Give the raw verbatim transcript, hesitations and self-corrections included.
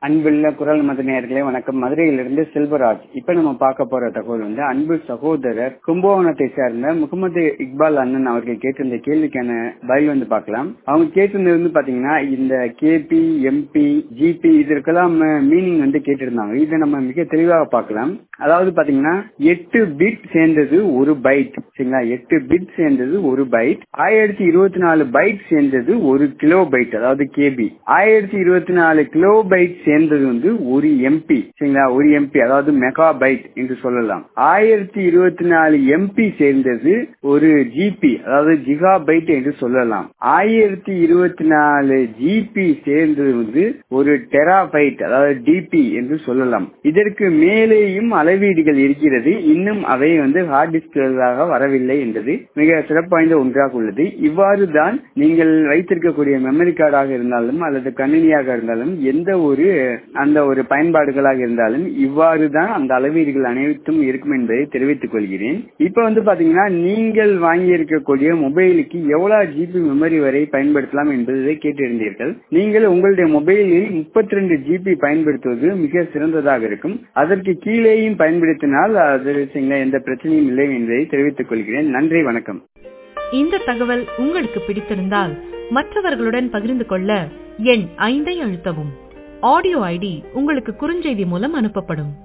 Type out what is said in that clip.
அன்புள்ள குரல் மத நேயர்களே வணக்கம். மதுரையிலிருந்து செல்வராஜ். இப்ப நம்ம பார்க்க போற தகவல் வந்து அன்பு சகோதரர் கும்பகோணத்தை சேர்ந்த முகமது இக்பால் அண்ணன் அவர்கள் கேட்டிருந்த கேள்விக்கான பதில் வந்து பார்க்கலாம். அவங்க கேட்டிருந்தது வந்து பாத்தீங்கன்னா இந்த கேபி எம்பி ஜிபி இதற்கெல்லாம் மீனிங் வந்து கேட்டிருந்தாங்க. இதை நம்ம மிக தெளிவாக பார்க்கலாம். அதாவது பாத்தீங்கன்னா எட்டு பிட் சேர்ந்தது ஒரு பைட், சரிங்களா? எட்டு பிட் சேர்ந்தது ஒரு பைட். ஆயிரத்தி இருபத்தி நாலு பைட் சேர்ந்தது ஒரு கிலோ பைட், அதாவது கேபி. ஆயிரத்தி இருபத்தி நாலு கிலோ பைட் சேர்ந்தது வந்து ஒரு எம்பி, சரிங்களா? ஒரு எம்பி அதாவது மெகா பைட் என்று சொல்லலாம். ஆயிரத்தி இருபத்தி நாலு எம்பி சேர்ந்தது ஒரு ஜிபி, அதாவது ஜிகா பைட் என்று சொல்லலாம். ஆயிரத்தி இருபத்தி நாலு ஜிபி சேர்ந்தது வந்து ஒரு டெரா பைட், அதாவது டிபி என்று சொல்லலாம். இதற்கு மேலேயும் அளவீடுகள் இருக்கிறது. இன்னும் அவை வந்து ஹார்ட் டிஸ்காக வரவில்லை என்பது மிக சிறப்பு வாய்ந்த ஒன்றாக உள்ளது. இவ்வாறு தான் நீங்கள் வைத்திருக்கக்கூடிய மெமரி கார்டாக இருந்தாலும் அல்லது கணினியாக இருந்தாலும் எந்த ஒரு அந்த ஒரு பயன்பாடுகளாக இருந்தாலும் இவ்வாறு தான் அந்த அளவீடுகள் அனைத்தும் இருக்கும் என்பதை தெரிவித்துக் கொள்கிறேன். இப்ப வந்து பாத்தீங்கன்னா நீங்கள் வாங்கி இருக்கக்கூடிய மொபைலுக்கு எவ்வளவு ஜிபி மெமரி வரை பயன்படுத்தலாம் என்பதை கேட்டிருந்தீர்கள். நீங்கள் உங்களுடைய மொபைலில் முப்பத்தி ரெண்டு ஜிபி பயன்படுத்துவது மிக சிறந்ததாக இருக்கும். அதற்கு கீழேயும் பயன்படுத்தினால் அது எந்த பிரச்சனையும் இல்லை என்பதை தெரிவித்துக் கொள்கிறேன். நன்றி, வணக்கம். இந்த தகவல் உங்களுக்கு பிடித்திருந்தால் மற்றவர்களுடன் பகிர்ந்து கொள்ள எண் ஐந்தை அழுத்தவும். ஆடியோ ஐடி உங்களுக்கு குறுஞ்செய்தி மூலம் அனுப்பப்படும்.